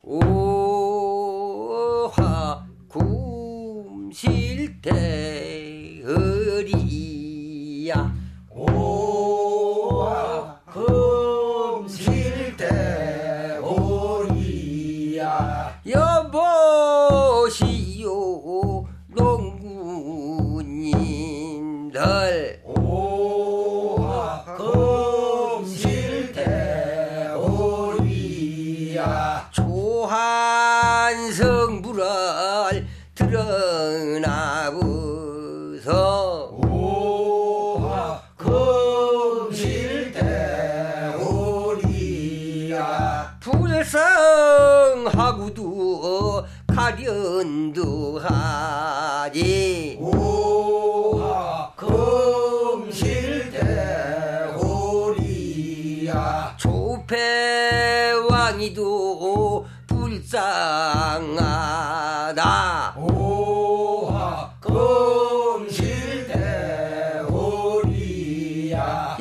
오화 굼실대어리야 오화 굼실대어리야 여보시오 농구님들 오화 굼실대어리야 조한성불을 드러나보서 오화 굼실대어리야 불성하고도 가련도 하지 오화 굼실대어리야 조폐왕이도 불쌍하다 오화 굼실대어리야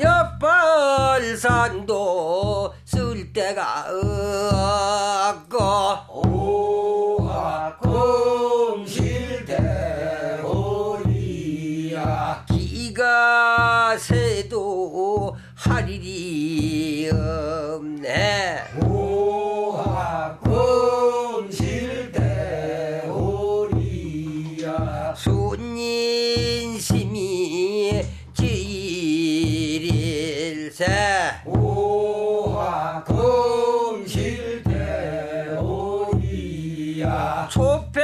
옆발산도 쓸 데가 없고 오화 굼실대어리야 기가 새도 할 일이 없네 오화 굼실대어리야 손인심이 제일일세 오화 굼실대어리야 초패